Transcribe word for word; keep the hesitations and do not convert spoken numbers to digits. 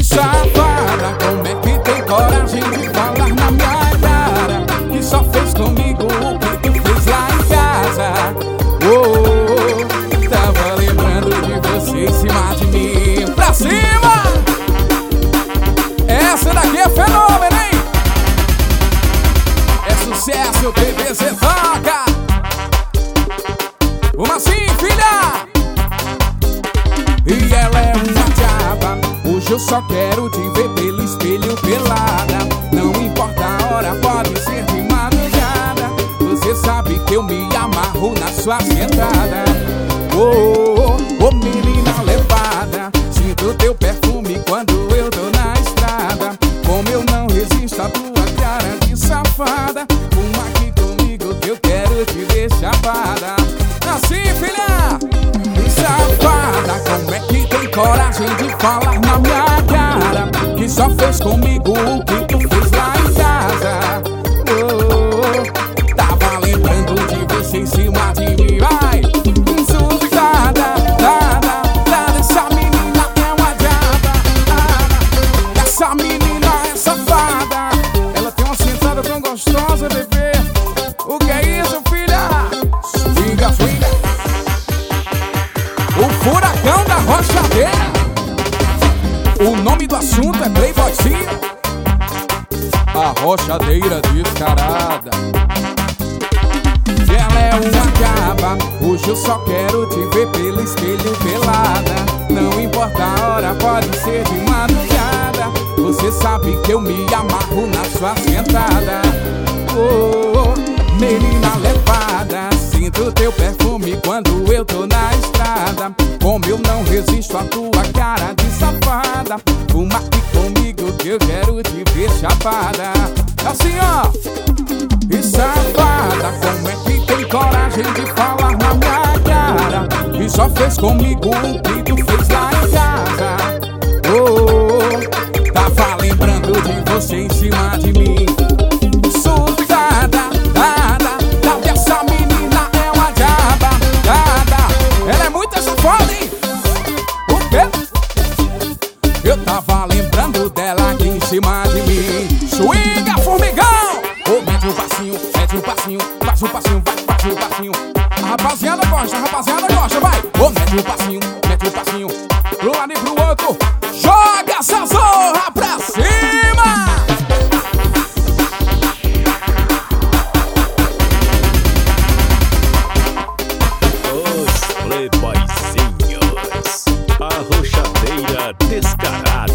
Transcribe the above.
safada, como é que tem coragem de falar na minha cara que só fez comigo o que tu fez lá em casa? Oh, tava lembrando de você em cima de mim. Pra cima! Essa daqui é fenômeno, hein? É sucesso, T V Z toca. Uma assim, filha! E ela é uma diaba. Hoje eu só quero te ver pelo espelho pelada. Não importa a hora, pode ser de madrugada. Você sabe que eu me amarro na sua sentada. Oh, oh, oh, menina levada, sinto teu perfume quando eu tô na estrada. Como eu não resisto à tua cara de safada. Uma aqui comigo que eu quero te ver chapada. Assim, filha! E safada, como é que tem coragem de falar na minha cara que só fez comigo o que tu fez lá em casa? Oh, tava lembrando de você em cima de mim, vai! Sussurrada, nada, nada, essa menina é uma diaba. Essa menina é safada. Ela tem uma sentada tão gostosa, bebê. O que é isso, filha? Swinga, swinga. O furacão da rochadeira. O nome do assunto é Playboyzinho. A rochadeira descarada. Ela é uma diaba. Hoje eu só quero te ver pelo espelho pelada. Não importa a hora, pode ser de madrugada. Você sabe que eu me amarro na sua sentada. Oh, menina levada, sinto teu perfume quando eu tô na estrada. Como eu não resisto à tua cara de safada. Uma aqui comigo que eu quero te ver chapada. Assim, ó. E safada, como é que tem coragem de falar na minha cara que só fez comigo o que tu fez lá em casa? Oh, tava lembrando de você em cima de mim. Sussurrada, nada, nada, essa menina é uma diaba, nada. Ela é muito safada, hein? O quê? Eu tava lembrando dela aqui em cima de mim. Swinga, formigão! Oh, mete o passinho, mete o passinho, faz o passinho, vai, faz o passinho. A rapaziada gosta, a rapaziada gosta, vai! Oh, mete o passinho, mete o passinho, pro lado e pro outro. Joga essa zorra pra cima! Os Playboyzinhos, a rochadeira descarada.